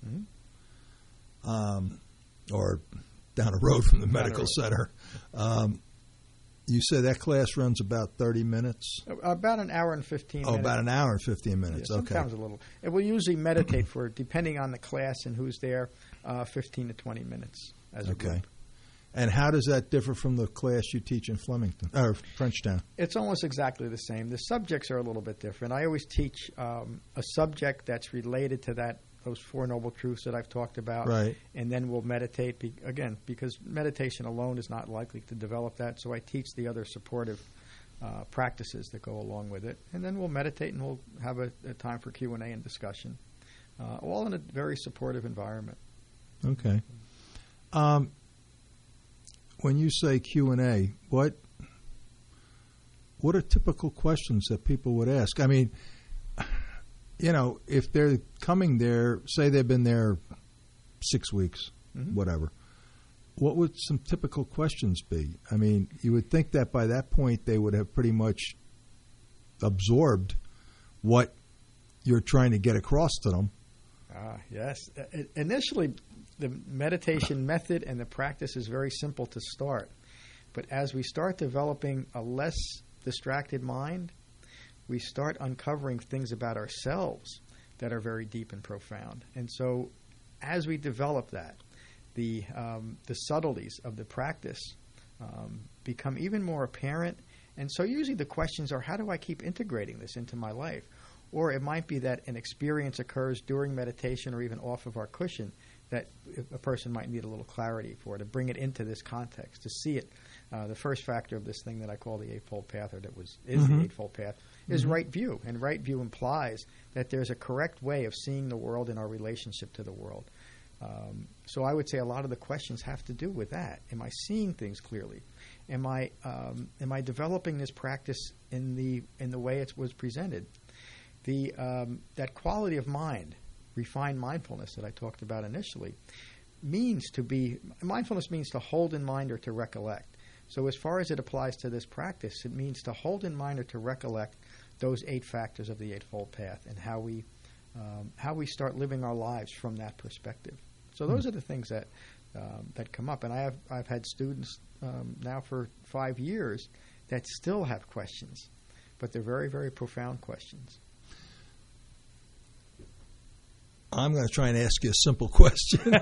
mm-hmm. um, or down the road from the medical center, um, you say that class runs about thirty minutes? About an hour and fifteen oh, minutes. Oh, about an hour and fifteen minutes. Yeah, okay. Sometimes a little. And we'll usually meditate for, depending on the class and who's there, uh, fifteen to twenty minutes as a okay. group. And how does that differ from the class you teach in Flemington or Frenchtown? It's almost exactly the same. The subjects are a little bit different. I always teach um, a subject that's related to that those Four Noble Truths that I've talked about, right? And then we'll meditate be, again, because meditation alone is not likely to develop that. So I teach the other supportive uh, practices that go along with it, and then we'll meditate and we'll have a, a time for Q and A and discussion, uh, all in a very supportive environment. Okay. Um, when you say Q and A, what what are typical questions that people would ask? I mean, you know, if they're coming there, say they've been there six weeks, mm-hmm. whatever, what would some typical questions be? I mean, you would think that by that point they would have pretty much absorbed what you're trying to get across to them. Ah, yes. Uh, initially, the meditation method and the practice is very simple to start. But as we start developing a less distracted mind, we start uncovering things about ourselves that are very deep and profound. And so as we develop that, the um, the subtleties of the practice um, become even more apparent. And so usually the questions are, how do I keep integrating this into my life? Or it might be that an experience occurs during meditation or even off of our cushion that a person might need a little clarity for, to bring it into this context, to see it. Uh, the first factor of this thing that I call the Eightfold Path, or that was is mm-hmm. the Eightfold Path, is mm-hmm. right view. And right view implies that there's a correct way of seeing the world and our relationship to the world. Um, so I would say a lot of the questions have to do with that. Am I seeing things clearly? Am I um, am I developing this practice in the in the way it was presented? The um, that quality of mind, refined mindfulness that I talked about initially, means to be mindfulness means to hold in mind or to recollect. So as far as it applies to this practice, it means to hold in mind or to recollect those eight factors of the Eightfold Path and how we um, how we start living our lives from that perspective. So those mm. are the things that um, that come up, and I have I've had students um, now for five years that still have questions, but they're very very profound questions. I'm going to try and ask you a simple question.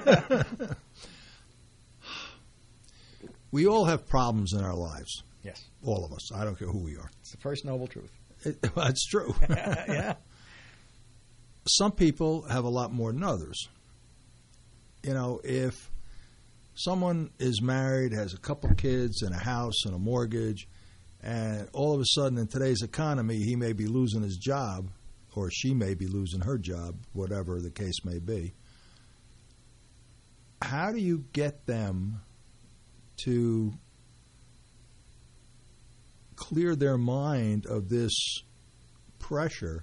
We all have problems in our lives. Yes. All of us. I don't care who we are. It's the first noble truth. It, that's true. Yeah. Some people have a lot more than others. You know, if someone is married, has a couple kids and a house and a mortgage, and all of a sudden in today's economy he may be losing his job, or she may be losing her job, whatever the case may be, how do you get them to clear their mind of this pressure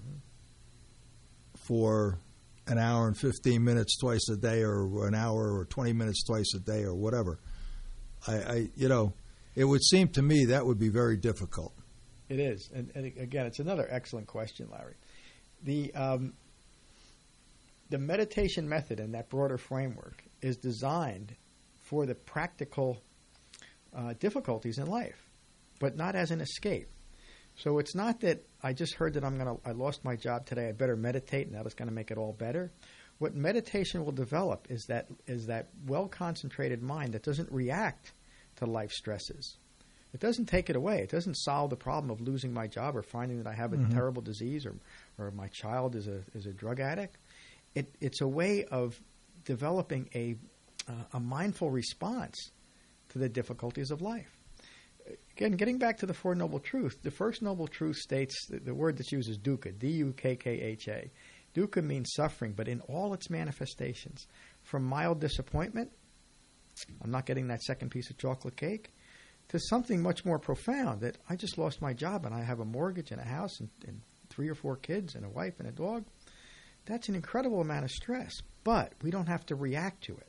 for an hour and fifteen minutes twice a day, or an hour or twenty minutes twice a day, or whatever? I, I you know, it would seem to me that would be very difficult. It is, and, and again, it's another excellent question, Larry. The um, the meditation method and that broader framework is designed for the practical uh, difficulties in life, but not as an escape. So it's not that I just heard that I'm going to, I lost my job today, I better meditate, and that is going to make it all better. What meditation will develop is that is that well-concentrated mind that doesn't react to life stresses. It doesn't take it away. It doesn't solve the problem of losing my job or finding that I have a mm-hmm. terrible disease or or my child is a is a drug addict. It it's a way of developing a uh, a mindful response to the difficulties of life. Again, getting back to the Four Noble Truths, the first Noble Truth states, the, the word that's used is dukkha, D U K K H A. Dukkha means suffering, but in all its manifestations, from mild disappointment, I'm not getting that second piece of chocolate cake, to something much more profound, that I just lost my job and I have a mortgage and a house and, and three or four kids and a wife and a dog. That's an incredible amount of stress, but we don't have to react to it.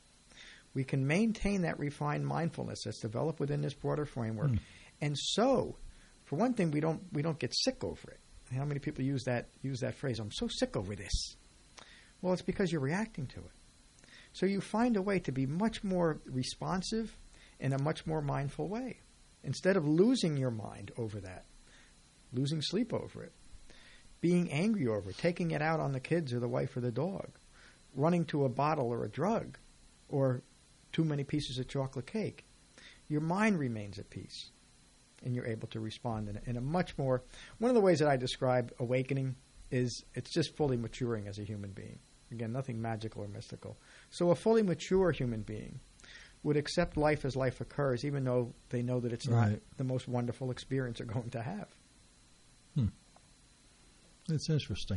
We can maintain that refined mindfulness that's developed within this broader framework. Mm. And so, for one thing, we don't we don't get sick over it. How many people use that use that phrase, I'm so sick over this? Well, it's because you're reacting to it. So you find a way to be much more responsive in a much more mindful way. Instead of losing your mind over that, losing sleep over it, being angry over it, taking it out on the kids or the wife or the dog, running to a bottle or a drug, or too many pieces of chocolate cake, your mind remains at peace. And you're able to respond in a, in a much more... One of the ways that I describe awakening is it's just fully maturing as a human being. Again, nothing magical or mystical. So a fully mature human being would accept life as life occurs, even though they know that it's right. not the most wonderful experience they're going to have. Hmm. It's interesting.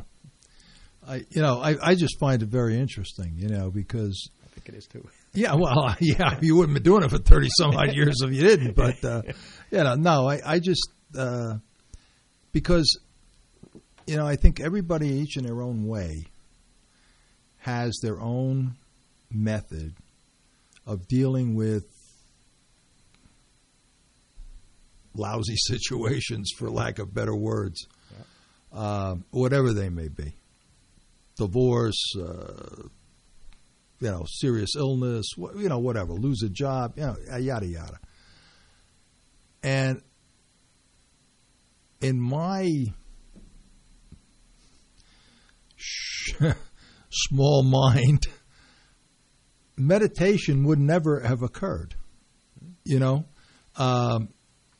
I, you know, I, I just find it very interesting, you know, because... I think it is too. Yeah, well, yeah, you wouldn't be doing it for thirty some odd years if you didn't. But uh, you know, no, I, I just uh, because you know, I think everybody, each in their own way, has their own method of dealing with lousy situations, for lack of better words, yeah. uh, whatever they may be, divorce. Uh, You know, serious illness, you know, whatever, lose a job, you know, yada, yada. And in my small mind, meditation would never have occurred, you know. Um,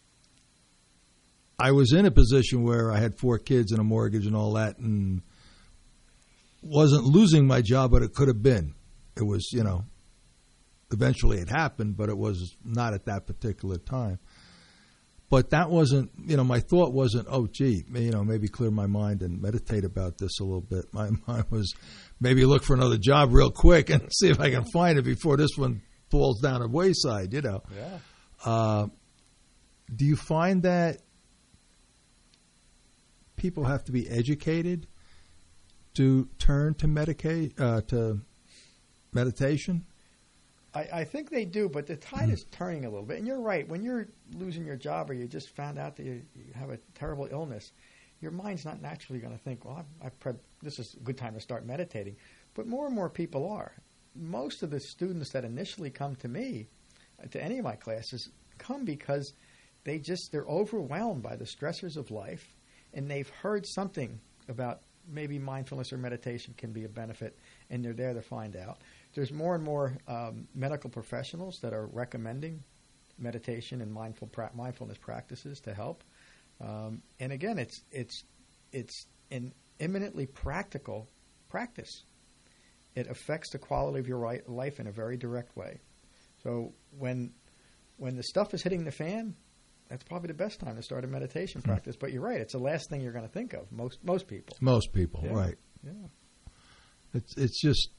I was in a position where I had four kids and a mortgage and all that, and wasn't losing my job, but it could have been. It was, you know, eventually it happened, but it was not at that particular time. But that wasn't, you know, my thought wasn't, oh, gee, you know, maybe clear my mind and meditate about this a little bit. My mind was maybe look for another job real quick and see if I can find it before this one falls down the wayside, you know. Yeah. Uh, do you find that people have to be educated to turn to medicate, uh, to meditation? I, I think they do, but the tide is turning a little bit. And you're right. When you're losing your job or you just found out that you, you have a terrible illness, your mind's not naturally going to think, well, I, I pre- this is a good time to start meditating. But more and more people are. Most of the students that initially come to me, to any of my classes, come because they just, they're overwhelmed by the stressors of life, and they've heard something about maybe mindfulness or meditation can be a benefit, and they're there to find out. There's more and more um, medical professionals that are recommending meditation and mindful pra- mindfulness practices to help. Um, and again, it's it's it's an eminently practical practice. It affects the quality of your right, life in a very direct way. So when when the stuff is hitting the fan, that's probably the best time to start a meditation mm-hmm. practice. But you're right; it's the last thing you're going to think of. Most most people. Most people, yeah. right? Yeah. It's it's just.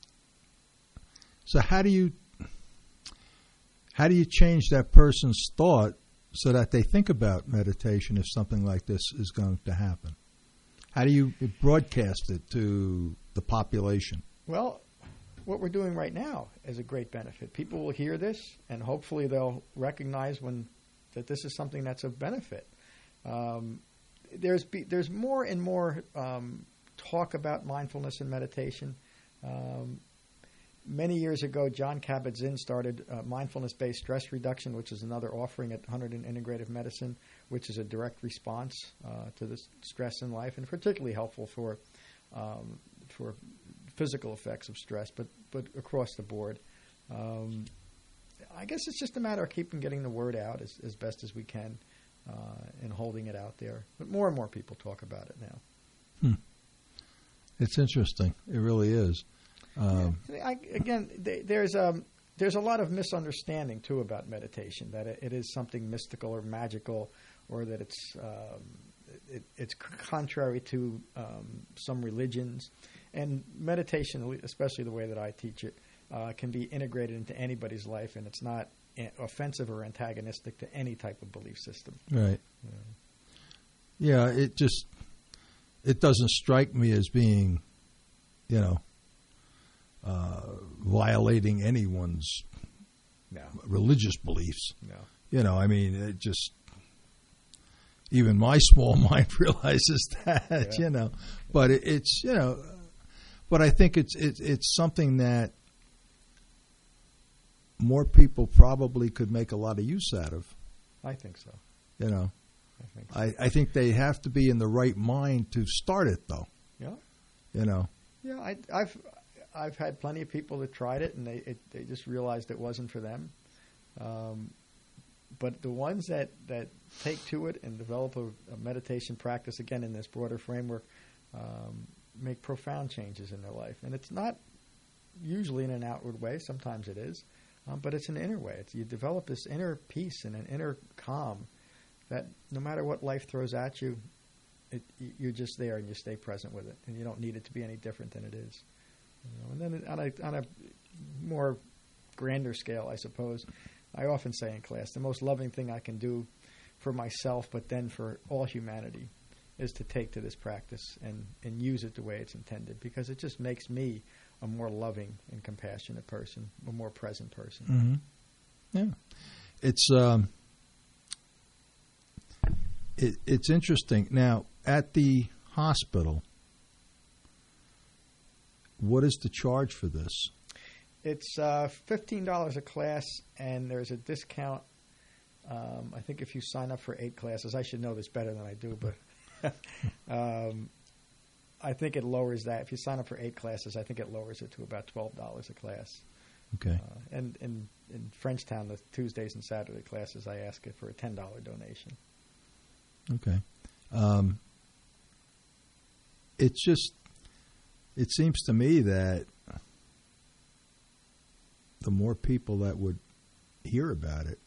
So how do you how do you change that person's thought so that they think about meditation if something like this is going to happen? How do you broadcast it to the population? Well, what we're doing right now is a great benefit. People will hear this, and hopefully they'll recognize when that this is something that's of benefit. Um, there's be, there's more and more um, talk about mindfulness and meditation. Um, many years ago, John Kabat-Zinn started uh, mindfulness-based stress reduction, which is another offering at Hunterdon Integrative Medicine, which is a direct response uh, to the stress in life, and particularly helpful for um, for physical effects of stress, but but across the board. Um, I guess it's just a matter of keeping getting the word out as, as best as we can uh, and holding it out there. But more and more people talk about it now. Hmm. It's interesting. It really is. Um, I, again, th- there's um, there's a lot of misunderstanding too about meditation, that it, it is something mystical or magical, or that it's um, it, it's contrary to um, some religions. And meditation, especially the way that I teach it, uh, can be integrated into anybody's life, and it's not a- offensive or antagonistic to any type of belief system. Right. Yeah. Yeah, it just it doesn't strike me as being, you know, uh, violating anyone's no. religious beliefs. No. You know, I mean, it just even my small mind realizes that. Yeah. You know, but it, it's you know, but I think it's it, it's something that more people probably could make a lot of use out of. I think so. You know, I think so. I, I think they have to be in the right mind to start it, though. Yeah. You know. Yeah, I, I've I've had plenty of people that tried it and they it, they just realized it wasn't for them. Um, but the ones that, that take to it and develop a, a meditation practice, again in this broader framework, um, make profound changes in their life. And it's not usually in an outward way. Sometimes it is. Um, but it's an inner way. It's, you develop this inner peace and an inner calm that no matter what life throws at you, it, you're just there and you stay present with it. And you don't need it to be any different than it is. You know, and then on a, on a more grander scale, I suppose, I often say in class, the most loving thing I can do for myself, but then for all humanity, is to take to this practice and, and use it the way it's intended, because it just makes me a more loving and compassionate person, a more present person. Mm-hmm. Yeah. It's um, it, it's interesting. Now, at the hospital, what is the charge for this? It's uh, fifteen dollars a class, and there's a discount. Um, I think if you sign up for eight classes, I should know this better than I do, but um, I think it lowers that. If you sign up for eight classes, I think it lowers it to about twelve dollars a class. Okay. Uh, and in, in Frenchtown, the Tuesdays and Saturday classes, I ask it for a ten dollars donation. Okay. Um, it's just, it seems to me that the more people that would hear about it,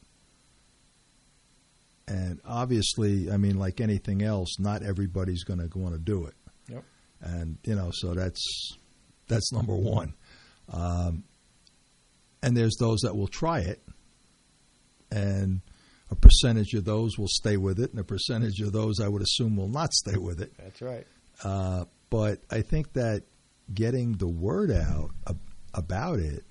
and obviously, I mean, like anything else, not everybody's going to want to do it. Yep. And, you know, so that's that's number one. Um, and there's those that will try it, and a percentage of those will stay with it, and a percentage of those I would assume will not stay with it. That's right. Uh, but I think that getting the word out ab- about it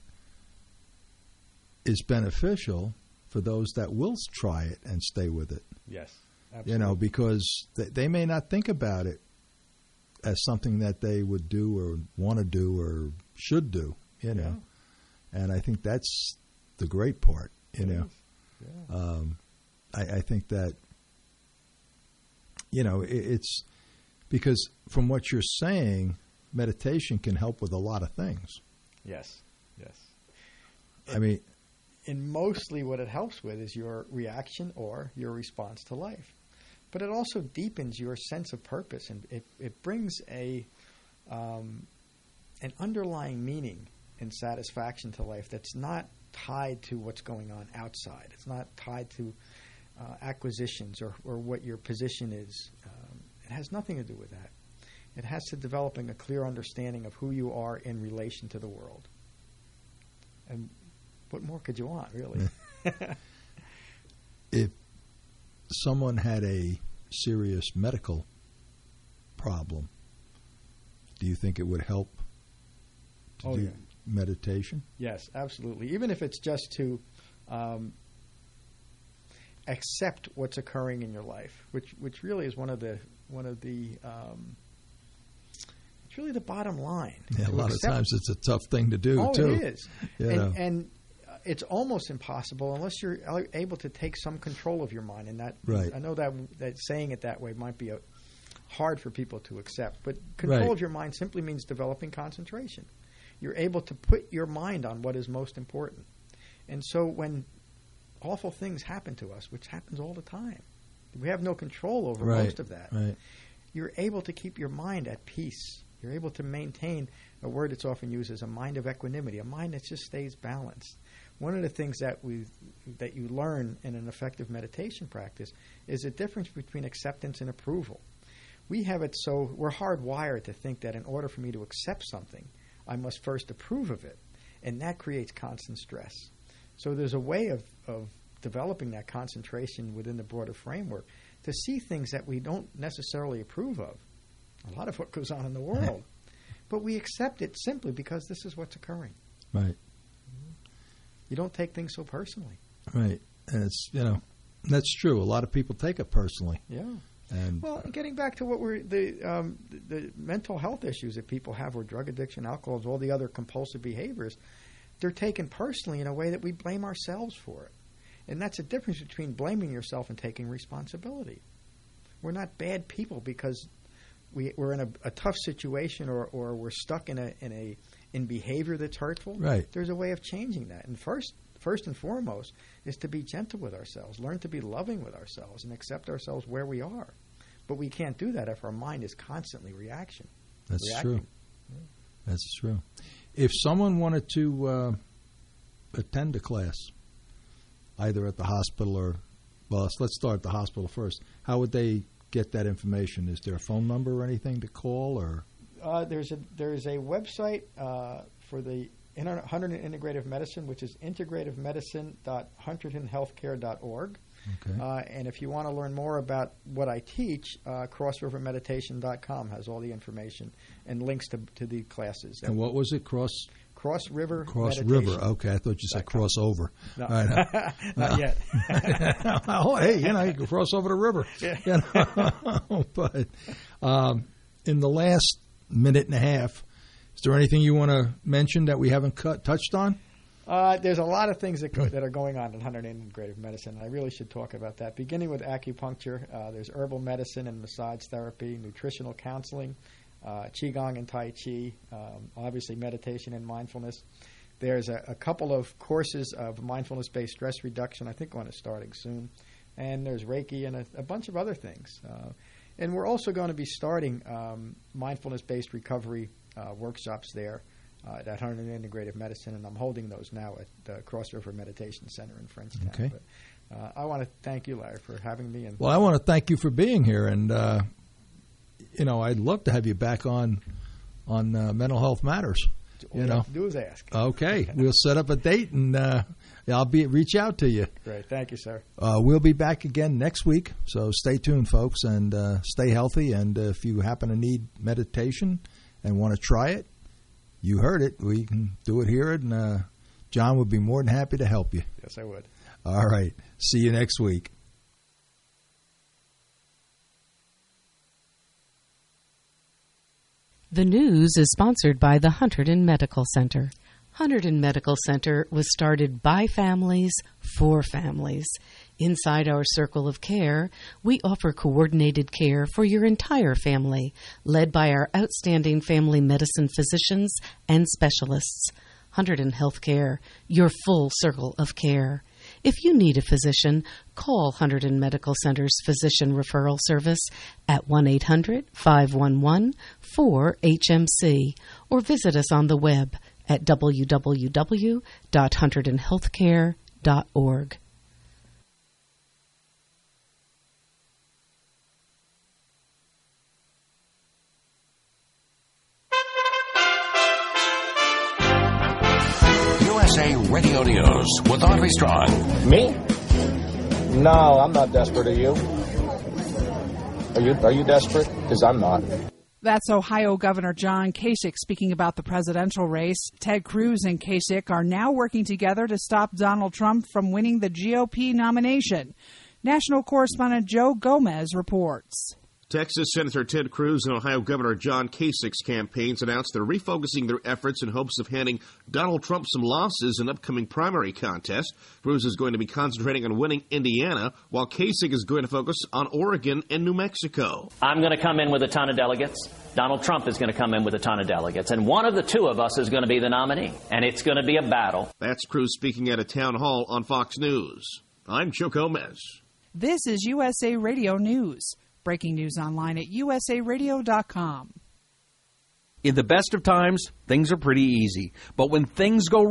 is beneficial for those that will try it and stay with it. Yes, absolutely. You know, because they, they may not think about it as something that they would do or want to do or should do, you know. Yeah. And I think that's the great part, you it know. Yeah. Um, I, I think that, you know, it, it's because from what you're saying, meditation can help with a lot of things. Yes, yes. I mean... And mostly what it helps with is your reaction or your response to life. But it also deepens your sense of purpose, and it, it brings a um, an underlying meaning and satisfaction to life that's not tied to what's going on outside. It's not tied to uh, acquisitions or, or what your position is. Um, it has nothing to do with that. It has to developing a clear understanding of who you are in relation to the world. And what more could you want, really? If someone had a serious medical problem, do you think it would help to oh, do yeah. meditation? Yes, absolutely. Even if it's just to um, accept what's occurring in your life, which which really is one of the one of the um, It's really the bottom line. Yeah, a lot accept. of times it's a tough thing to do, oh, too. it is. You and, know. and it's almost impossible unless you're able to take some control of your mind. And that, right. I know that that saying it that way might be a, hard for people to accept. But control right. of your mind simply means developing concentration. You're able to put your mind on what is most important. And so when awful things happen to us, which happens all the time, we have no control over right. most of that. Right. You're able to keep your mind at peace. You're able to maintain a word that's often used as a mind of equanimity, a mind that just stays balanced. One of the things that we that you learn in an effective meditation practice is the difference between acceptance and approval. We have it so we're hardwired to think that in order for me to accept something, I must first approve of it, and that creates constant stress. So there's a way of, of developing that concentration within the broader framework to see things that we don't necessarily approve of. A lot of what goes on in the world. But we accept it simply because this is what's occurring. Right. You don't take things so personally. Right. And it's, you know, that's true. A lot of people take it personally. Yeah. And well, getting back to what we're the, um, the the mental health issues that people have with drug addiction, alcohol, all the other compulsive behaviors, they're taken personally in a way that we blame ourselves for it. And that's a difference between blaming yourself and taking responsibility. We're not bad people because we, we're in a, a tough situation or, or we're stuck in a in a in behavior that's hurtful. Right. There's a way of changing that. And first first and foremost is to be gentle with ourselves, learn to be loving with ourselves and accept ourselves where we are. But we can't do that if our mind is constantly reaction. That's reacting. true. That's true. If someone wanted to uh, attend a class, either at the hospital or, well, let's, let's start at the hospital first. How would they get that information? Is there a phone number or anything to call? Or uh, there's a there's a website uh, for the Hunterdon Integrative Medicine, which is integrative medicine dot hunterdon healthcare dot org. Okay. Uh, and if you want to learn more about what I teach, uh, cross river meditation dot com has all the information and links to, to the classes. And what was it? Cross Cross River Cross Meditation. River. Okay, I thought you said crossover. No, All right. not yet. Oh, hey, you know, you can cross over the river. Yeah. You know? But um, in the last minute and a half, is there anything you want to mention that we haven't cut, touched on? Uh, there's a lot of things that, go, that are going on in Hunterdon Integrative Medicine, and I really should talk about that. Beginning with acupuncture, uh, there's herbal medicine and massage therapy, nutritional counseling, uh, Qigong and Tai Chi, um, obviously meditation and mindfulness. There's a, a couple of courses of mindfulness-based stress reduction, I think one is starting soon. And there's Reiki and a, a bunch of other things. Uh, and we're also going to be starting um, mindfulness-based recovery uh, workshops there. Uh, at Hunterdon Integrative Medicine, and I'm holding those now at the Cross River Meditation Center in Frenchtown. Okay. But, uh, I want to thank you, Larry, for having me. And well, I want to thank you for being here, and uh, you know, I'd love to have you back on on uh, Mental Health Matters. All you you know, have to do is ask. Okay, we'll set up a date, and uh, I'll be reach out to you. Great, thank you, sir. Uh, we'll be back again next week, so stay tuned, folks, and uh, stay healthy. And uh, if you happen to need meditation and want to try it, you heard it. We can do it here, and uh, John would be more than happy to help you. Yes, I would. All right. See you next week. The news is sponsored by the Hunterdon Medical Center. Hunterdon Medical Center was started by families for families. Inside our circle of care, we offer coordinated care for your entire family, led by our outstanding family medicine physicians and specialists. Hunterdon Healthcare, your full circle of care. If you need a physician, call Hunterdon Medical Center's Physician Referral Service at one eight hundred, five one one, four H M C or visit us on the web at w w w dot hunterdon healthcare dot org. U S A Radio News with Audrey Strong. Me? No, I'm not desperate. Are you? Are you? Are you desperate? Because I'm not. That's Ohio Governor John Kasich speaking about the presidential race. Ted Cruz and Kasich are now working together to stop Donald Trump from winning the G O P nomination. National correspondent Joe Gomez reports. Texas Senator Ted Cruz and Ohio Governor John Kasich's campaigns announced they're refocusing their efforts in hopes of handing Donald Trump some losses in upcoming primary contests. Cruz is going to be concentrating on winning Indiana, while Kasich is going to focus on Oregon and New Mexico. I'm going to come in with a ton of delegates. Donald Trump is going to come in with a ton of delegates. And one of the two of us is going to be the nominee. And it's going to be a battle. That's Cruz speaking at a town hall on Fox News. I'm Joe Gomez. This is U S A Radio News. Breaking news online at U S A radio dot com. In the best of times, things are pretty easy. But when things go